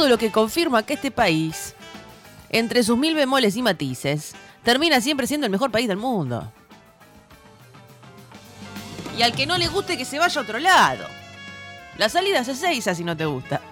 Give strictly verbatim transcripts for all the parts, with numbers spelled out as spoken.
lo que confirma que este país, entre sus mil bemoles y matices, termina siempre siendo el mejor país del mundo. Y al que no le guste, que se vaya a otro lado. La salida es Ezeiza si no te gusta.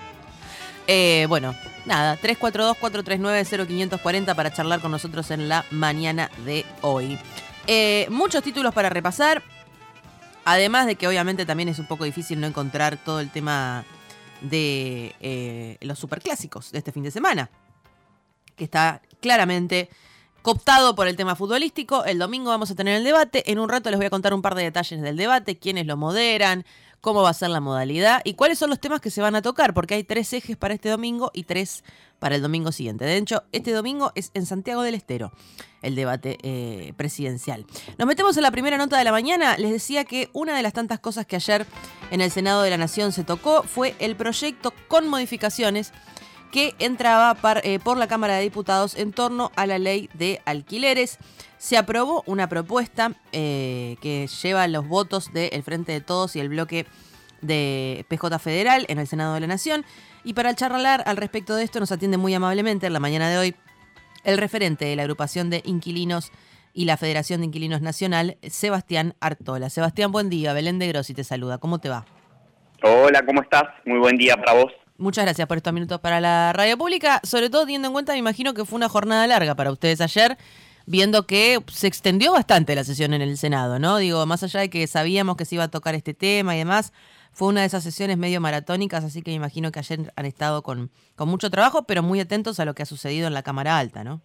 Eh, bueno, nada, tres cuatro dos, cuatro tres nueve, cero cinco cuatro cero para charlar con nosotros en la mañana de hoy. Eh, muchos títulos para repasar, además de que obviamente también es un poco difícil no encontrar todo el tema de eh, los superclásicos de este fin de semana, que está claramente cooptado por el tema futbolístico. El domingo vamos a tener el debate, en un rato les voy a contar un par de detalles del debate, quiénes lo moderan, cómo va a ser la modalidad y cuáles son los temas que se van a tocar, porque hay tres ejes para este domingo y tres para el domingo siguiente. De hecho, este domingo es en Santiago del Estero el debate eh, presidencial. Nos metemos en la primera nota de la mañana. Les decía que una de las tantas cosas que ayer en el Senado de la Nación se tocó fue el proyecto con modificaciones que entraba par, eh, por la Cámara de Diputados en torno a la ley de alquileres. Se aprobó una propuesta eh, que lleva los votos del Frente de Todos y el bloque de P J Federal en el Senado de la Nación. Y para charlar al respecto de esto nos atiende muy amablemente en la mañana de hoy el referente de la agrupación de inquilinos y la Federación de Inquilinos Nacional, Sebastián Artola. Sebastián, buen día. Belén de Grossi te saluda. ¿Cómo te va? Hola, ¿cómo estás? Muy buen día para vos. Muchas gracias por estos minutos para la radio pública, sobre todo teniendo en cuenta, me imagino que fue una jornada larga para ustedes ayer, viendo que se extendió bastante la sesión en el Senado, ¿no? Digo, más allá de que sabíamos que se iba a tocar este tema y demás, fue una de esas sesiones medio maratónicas, así que me imagino que ayer han estado con, con mucho trabajo, pero muy atentos a lo que ha sucedido en la Cámara Alta, ¿no?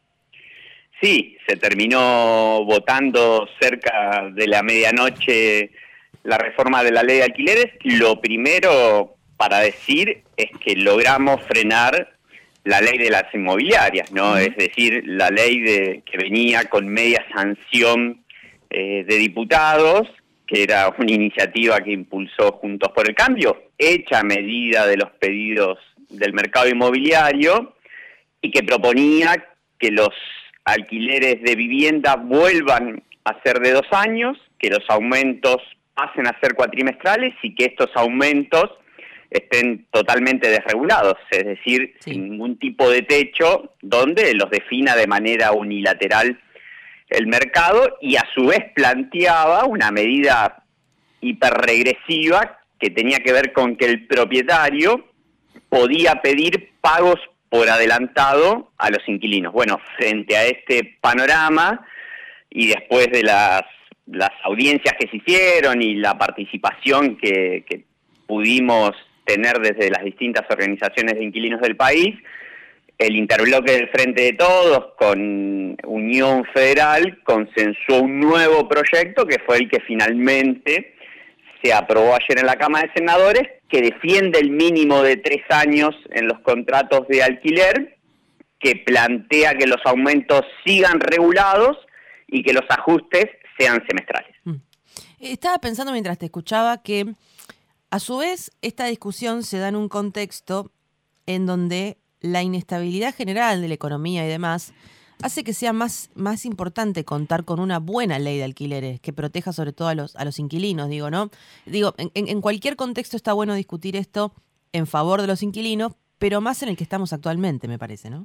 Sí, se terminó votando cerca de la medianoche la reforma de la ley de alquileres. Lo primero para decir es que logramos frenar la ley de las inmobiliarias, ¿no? Uh-huh. Es decir, la ley de que venía con media sanción eh, de diputados, que era una iniciativa que impulsó Juntos por el Cambio, hecha a medida de los pedidos del mercado inmobiliario, y que proponía que los alquileres de vivienda vuelvan a ser de dos años, que los aumentos pasen a ser cuatrimestrales y que estos aumentos estén totalmente desregulados, es decir, sí. sin ningún tipo de techo, donde los defina de manera unilateral el mercado, y a su vez planteaba una medida hiperregresiva que tenía que ver con que el propietario podía pedir pagos por adelantado a los inquilinos. Bueno, frente a este panorama y después de las, las audiencias que se hicieron y la participación que, que pudimos tener desde las distintas organizaciones de inquilinos del país, el interbloque del Frente de Todos con Unión Federal consensuó un nuevo proyecto que fue el que finalmente se aprobó ayer en la Cámara de Senadores, que defiende el mínimo de tres años en los contratos de alquiler, que plantea que los aumentos sigan regulados y que los ajustes sean semestrales. Estaba pensando mientras te escuchaba que a su vez esta discusión se da en un contexto en donde la inestabilidad general de la economía y demás hace que sea más, más importante contar con una buena ley de alquileres que proteja sobre todo a los, a los inquilinos, digo, ¿no? Digo, en, en cualquier contexto está bueno discutir esto en favor de los inquilinos, pero más en el que estamos actualmente, me parece, ¿no?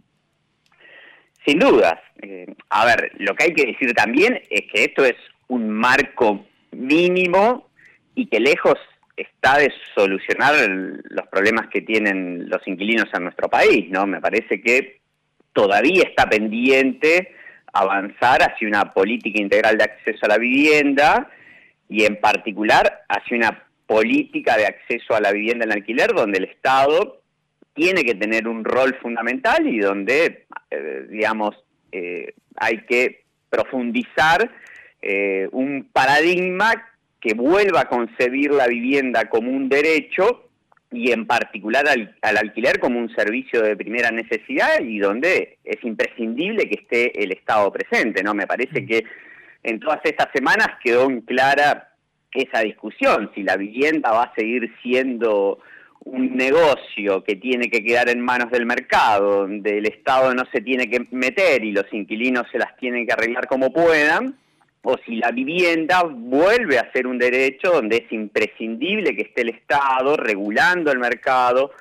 Sin dudas. Eh, a ver, lo que hay que decir también es que esto es un marco mínimo y que lejos está de solucionar los problemas que tienen los inquilinos en nuestro país, ¿no? Me parece que todavía está pendiente avanzar hacia una política integral de acceso a la vivienda y en particular hacia una política de acceso a la vivienda en alquiler donde el Estado tiene que tener un rol fundamental y donde, eh, digamos, eh, hay que profundizar eh, un paradigma que vuelva a concebir la vivienda como un derecho y en particular al, al alquiler como un servicio de primera necesidad y donde es imprescindible que esté el Estado presente, ¿no? Me parece que en todas estas semanas quedó en clara esa discusión, si la vivienda va a seguir siendo un negocio que tiene que quedar en manos del mercado, donde el Estado no se tiene que meter y los inquilinos se las tienen que arreglar como puedan, o si la vivienda vuelve a ser un derecho donde es imprescindible que esté el Estado regulando el mercado,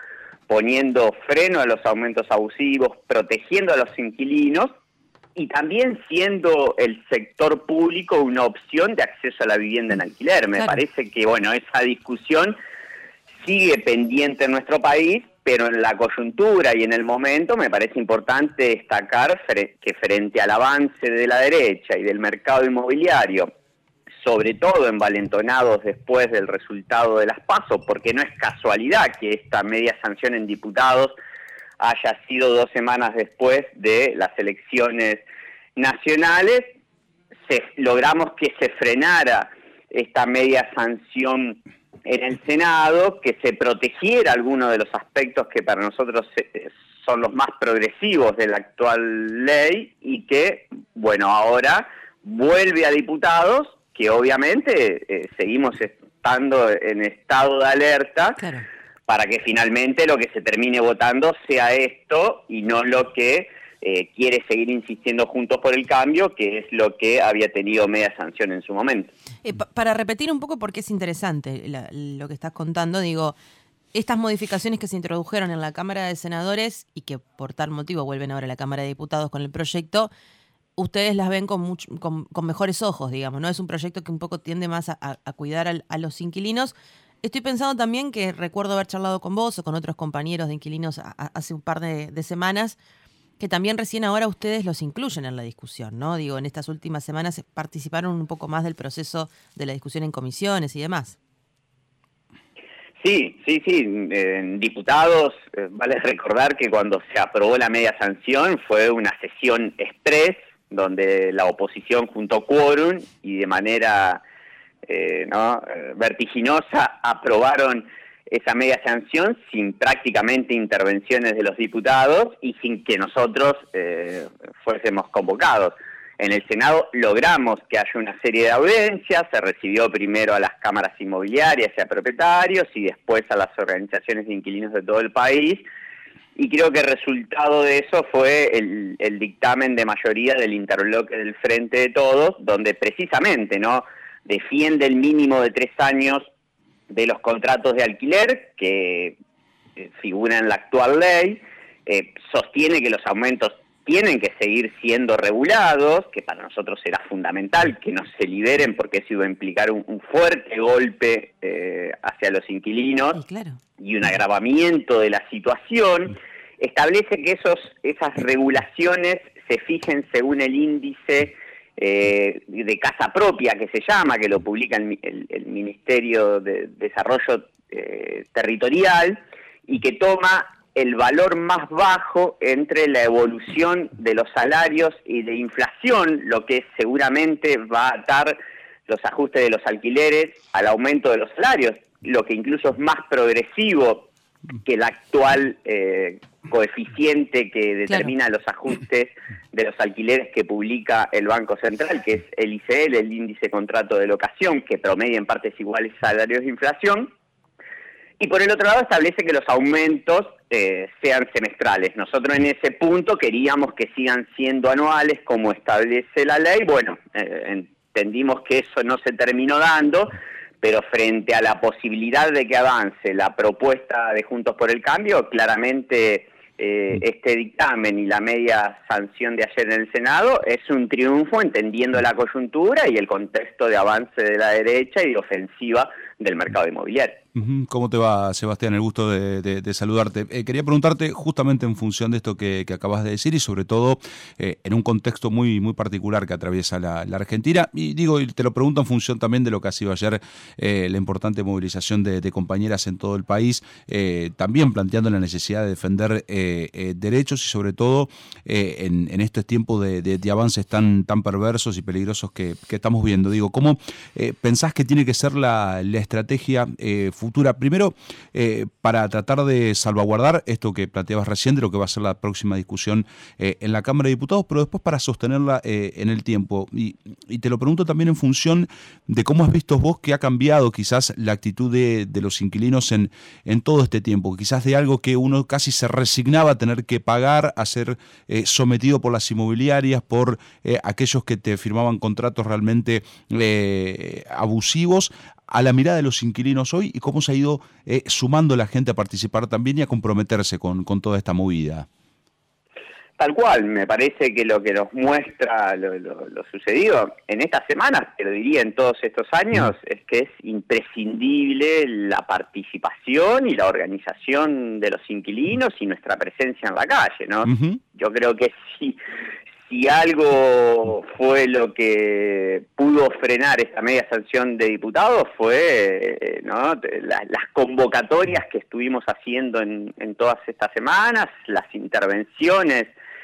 poniendo freno a los aumentos abusivos, protegiendo a los inquilinos y también siendo el sector público una opción de acceso a la vivienda en alquiler. Me claro. parece que, bueno, esa discusión sigue pendiente en nuestro país, pero en la coyuntura y en el momento me parece importante destacar que frente al avance de la derecha y del mercado inmobiliario, sobre todo envalentonados después del resultado de las PASO, porque no es casualidad que esta media sanción en diputados haya sido dos semanas después de las elecciones nacionales, se, logramos que se frenara esta media sanción en el Senado, que se protegiera algunos de los aspectos que para nosotros son los más progresivos de la actual ley y que, bueno, ahora vuelve a diputados, que obviamente eh, seguimos estando en estado de alerta, claro. para que finalmente lo que se termine votando sea esto y no lo que eh, quiere seguir insistiendo Juntos por el Cambio, que es lo que había tenido media sanción en su momento. Eh, pa- para repetir un poco, porque es interesante la, lo que estás contando, digo, estas modificaciones que se introdujeron en la Cámara de Senadores y que por tal motivo vuelven ahora a la Cámara de Diputados con el proyecto, ustedes las ven con, mucho, con, con mejores ojos, digamos, ¿no? Es un proyecto que un poco tiende más a, a, a cuidar al, a los inquilinos. Estoy pensando también que recuerdo haber charlado con vos o con otros compañeros de inquilinos a, a, hace un par de, de semanas, que también recién ahora ustedes los incluyen en la discusión, ¿no? Digo, en estas últimas semanas participaron un poco más del proceso de la discusión en comisiones y demás. Sí, sí, sí. En diputados, eh, vale recordar que cuando se aprobó la media sanción fue una sesión express, donde la oposición juntó quórum y de manera eh, ¿no? vertiginosa aprobaron esa media sanción sin prácticamente intervenciones de los diputados y sin que nosotros eh, fuésemos convocados. En el Senado logramos que haya una serie de audiencias, se recibió primero a las cámaras inmobiliarias y a propietarios y después a las organizaciones de inquilinos de todo el país, y creo que el resultado de eso fue el, el dictamen de mayoría del interbloque del Frente de Todos, donde precisamente no defiende el mínimo de tres años de los contratos de alquiler que eh, figura en la actual ley, eh, sostiene que los aumentos tienen que seguir siendo regulados, que para nosotros era fundamental que no se liberen porque eso iba a implicar un, un fuerte golpe eh, hacia los inquilinos sí, claro. y un agravamiento de la situación. Establece que esos esas regulaciones se fijen según el índice eh, de casa propia, que se llama, que lo publica el, el, el Ministerio de Desarrollo eh, Territorial, y que toma el valor más bajo entre la evolución de los salarios y de inflación, lo que seguramente va a atar los ajustes de los alquileres al aumento de los salarios, lo que incluso es más progresivo que el actual eh, coeficiente que determina claro. los ajustes de los alquileres que publica el Banco Central, que es el I C L, el índice contrato de locación, que promedia en partes iguales salarios de inflación. Y por el otro lado establece que los aumentos eh, sean semestrales. Nosotros en ese punto queríamos que sigan siendo anuales como establece la ley. Bueno, eh, entendimos que eso no se terminó dando, pero frente a la posibilidad de que avance la propuesta de Juntos por el Cambio, claramente eh, este dictamen y la media sanción de ayer en el Senado es un triunfo entendiendo la coyuntura y el contexto de avance de la derecha y de ofensiva del mercado inmobiliario. ¿Cómo te va, Sebastián? El gusto de, de, de saludarte. Eh, quería preguntarte justamente en función de esto que, que acabas de decir y sobre todo eh, en un contexto muy, muy particular que atraviesa la, la Argentina. Y digo, y te lo pregunto en función también de lo que ha sido ayer eh, la importante movilización de, de compañeras en todo el país, eh, también planteando la necesidad de defender eh, eh, derechos y sobre todo eh, en, en estos tiempos de, de, de avances tan, tan perversos y peligrosos que, que estamos viendo. Digo, ¿cómo eh, pensás que tiene que ser la, la estrategia eh, futura, primero eh, para tratar de salvaguardar esto que planteabas recién de lo que va a ser la próxima discusión eh, en la Cámara de Diputados, pero después para sostenerla eh, en el tiempo? Y, y te lo pregunto también en función de cómo has visto vos que ha cambiado quizás la actitud de, de los inquilinos en, en todo este tiempo, quizás de algo que uno casi se resignaba a tener que pagar, a ser eh, sometido por las inmobiliarias, por eh, aquellos que te firmaban contratos realmente eh, abusivos, a la mirada de los inquilinos hoy y cómo se ha ido eh, sumando la gente a participar también y a comprometerse con, con toda esta movida. Tal cual, me parece que lo que nos muestra lo, lo, lo sucedido en estas semanas, pero diría en todos estos años, es que es imprescindible la participación y la organización de los inquilinos y nuestra presencia en la calle, ¿no? Uh-huh. Yo creo que si, si algo fue lo que pudo frenar esta media sanción de diputados fue, ¿no?, la, las convocatorias que estuvimos haciendo en, en todas estas semanas, las intervenciones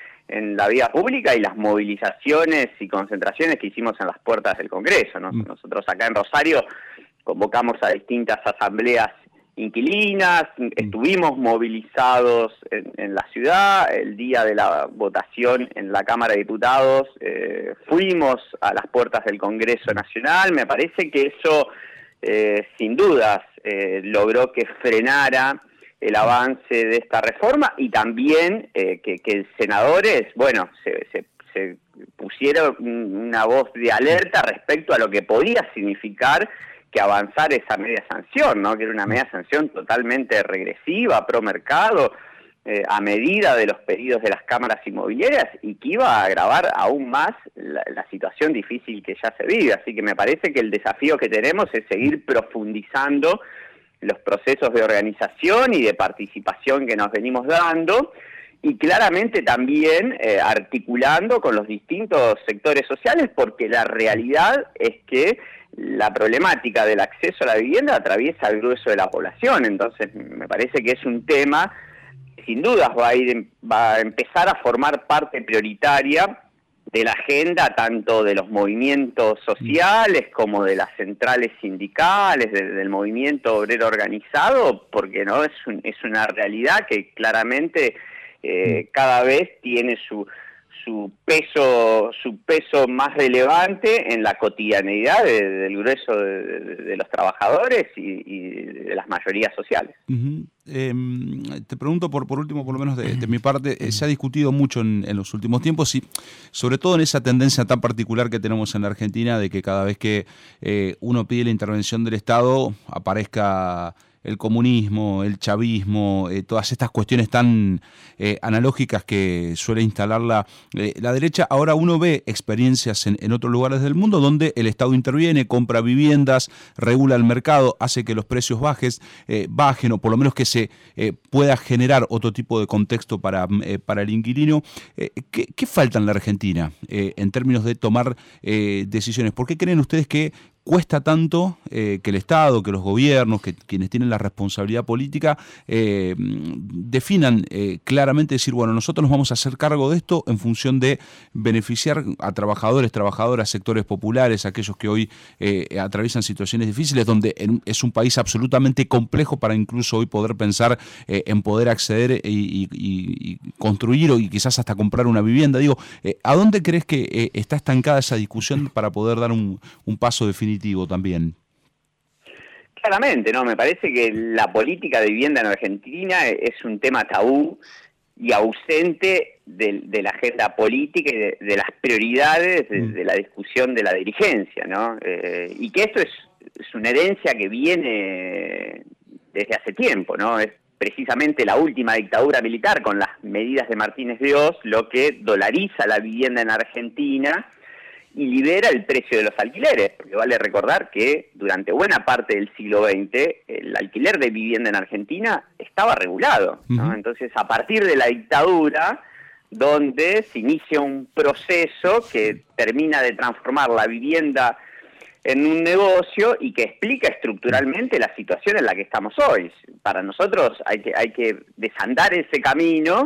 en la vía pública y las movilizaciones y concentraciones que hicimos en las puertas del Congreso, ¿no? Mm. Nosotros acá en Rosario convocamos a distintas asambleas inquilinas, mm. estuvimos movilizados en, en la ciudad, el día de la votación en la Cámara de Diputados, eh, fuimos a las puertas del Congreso Nacional. Me parece que eso, eh, sin dudas, eh, logró que frenara el avance de esta reforma y también eh, que, que senadores, bueno, se, se, se pusieron una voz de alerta respecto a lo que podía significar que avanzar esa media sanción, ¿no? Que era una media sanción totalmente regresiva, pro mercado, eh, a medida de los pedidos de las cámaras inmobiliarias y que iba a agravar aún más la, la situación difícil que ya se vive. Así que me parece que el desafío que tenemos es seguir profundizando los procesos de organización y de participación que nos venimos dando y claramente también eh, articulando con los distintos sectores sociales, porque la realidad es que la problemática del acceso a la vivienda atraviesa el grueso de la población. Entonces me parece que es un tema que sin dudas va a ir, va a empezar a formar parte prioritaria de la agenda tanto de los movimientos sociales como de las centrales sindicales, de, del movimiento obrero organizado, porque no es, un, es una realidad que claramente eh, cada vez tiene su, su peso su peso más relevante en la cotidianeidad de, del grueso de, de, de los trabajadores y, y de las mayorías sociales. Uh-huh. Eh, te pregunto por por último, por lo menos de, de mi parte, eh, se ha discutido mucho en, en los últimos tiempos y sobre todo en esa tendencia tan particular que tenemos en la Argentina de que cada vez que eh, uno pide la intervención del Estado aparezca el comunismo, el chavismo, eh, todas estas cuestiones tan eh, analógicas que suele instalar la, eh, la derecha. Ahora uno ve experiencias en, en otros lugares del mundo donde el Estado interviene, compra viviendas, regula el mercado, hace que los precios bajes, eh, bajen o por lo menos que se eh, pueda generar otro tipo de contexto para, eh, para el inquilino. Eh, ¿qué, ¿Qué falta en la Argentina eh, en términos de tomar eh, decisiones? ¿Por qué creen ustedes que cuesta tanto eh, que el Estado, que los gobiernos, que quienes tienen la responsabilidad política, eh, definan eh, claramente, decir, bueno, nosotros nos vamos a hacer cargo de esto en función de beneficiar a trabajadores, trabajadoras, sectores populares, aquellos que hoy eh, atraviesan situaciones difíciles, donde en, es un país absolutamente complejo para incluso hoy poder pensar eh, en poder acceder y, y, y construir o y quizás hasta comprar una vivienda? Digo, eh, ¿a dónde crees que eh, está estancada esa discusión para poder dar un, un paso definitivo también? Claramente, ¿no? Me parece que la política de vivienda en Argentina es un tema tabú y ausente de, de la agenda política y de, de las prioridades de, de la discusión de la dirigencia, ¿no? Eh, y que esto es, es una herencia que viene desde hace tiempo, ¿no? Es precisamente la última dictadura militar con las medidas de Martínez de Oz lo que dolariza la vivienda en Argentina y libera el precio de los alquileres, porque vale recordar que durante buena parte del siglo veinte el alquiler de vivienda en Argentina estaba regulado, ¿no? Uh-huh. Entonces, a partir de la dictadura, donde se inicia un proceso que termina de transformar la vivienda en un negocio y que explica estructuralmente la situación en la que estamos hoy. Para nosotros hay que, hay que desandar ese camino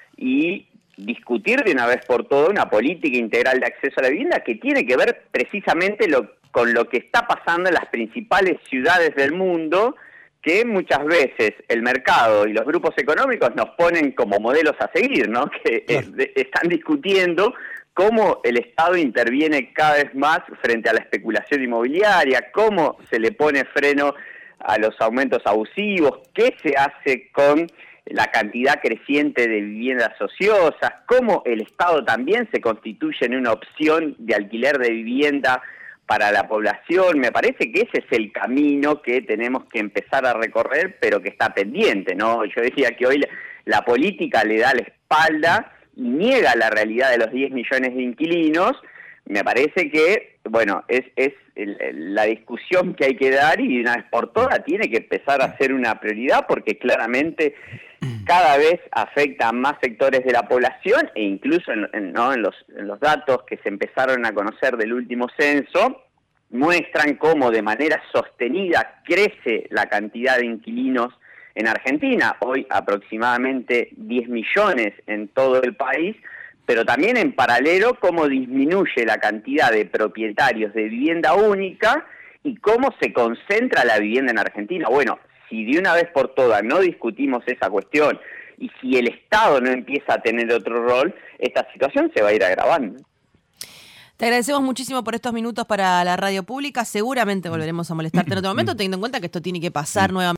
y discutir de una vez por todas una política integral de acceso a la vivienda que tiene que ver precisamente lo, con lo que está pasando en las principales ciudades del mundo, que muchas veces el mercado y los grupos económicos nos ponen como modelos a seguir, ¿no? Que eh, de, están discutiendo cómo el Estado interviene cada vez más frente a la especulación inmobiliaria, cómo se le pone freno a los aumentos abusivos, qué se hace con la cantidad creciente de viviendas ociosas, cómo el Estado también se constituye en una opción de alquiler de vivienda para la población. Me parece que ese es el camino que tenemos que empezar a recorrer, pero que está pendiente, ¿no? Yo decía que hoy la, la política le da la espalda y niega la realidad de los diez millones de inquilinos. Me parece que, bueno, es, es el, el, la discusión que hay que dar, y de una vez por todas tiene que empezar a ser una prioridad, porque claramente cada vez afecta a más sectores de la población, e incluso en, en, ¿no? en, los, en los datos que se empezaron a conocer del último censo, muestran cómo de manera sostenida crece la cantidad de inquilinos en Argentina. Hoy aproximadamente diez millones en todo el país, pero también en paralelo cómo disminuye la cantidad de propietarios de vivienda única y cómo se concentra la vivienda en Argentina. Bueno, si de una vez por todas no discutimos esa cuestión y si el Estado no empieza a tener otro rol, esta situación se va a ir agravando. Te agradecemos muchísimo por estos minutos para la radio pública. Seguramente volveremos a molestarte en otro momento, teniendo en cuenta que esto tiene que pasar nuevamente.